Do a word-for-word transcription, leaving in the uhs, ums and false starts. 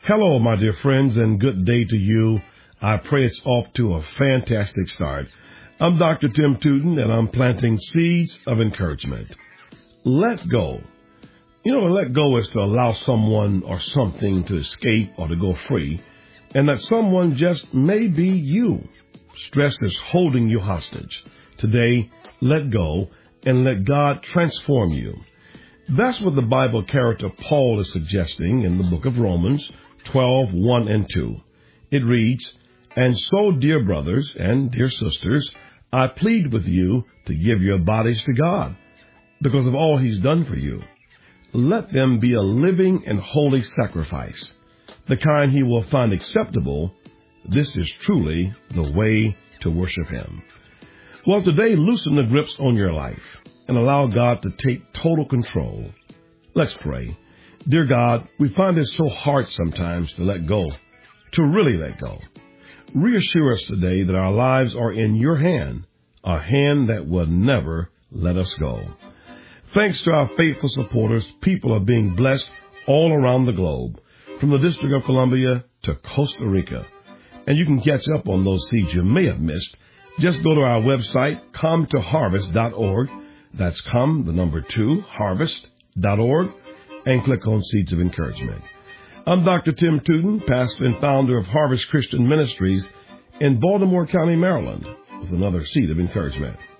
Hello, my dear friends, and good day to you. I pray it's off to a fantastic start. I'm Doctor Tim Tootin, and I'm planting seeds of encouragement. Let go. You know, to let go is to allow someone or something to escape or to go free, and that someone just may be you. Stress is holding you hostage. Today, let go and let God transform you. That's what the Bible character Paul is suggesting in the book of Romans twelve, one and two. It reads, "And so, dear brothers and dear sisters, I plead with you to give your bodies to God because of all he's done for you. Let them be a living and holy sacrifice, the kind he will find acceptable. This is truly the way to worship him." Well, today, loosen the grips on your life and allow God to take total control. Let's pray. Dear God, we find it so hard sometimes to let go, to really let go. Reassure us today that our lives are in your hand, a hand that will never let us go. Thanks to our faithful supporters, people are being blessed all around the globe, from the District of Columbia to Costa Rica. And you can catch up on those seeds you may have missed. Just go to our website, come to harvest dot org. That's come, the number two, harvest dot org, and click on Seeds of Encouragement. I'm Doctor Tim Tootin, pastor and founder of Harvest Christian Ministries in Baltimore County, Maryland, with another Seed of Encouragement.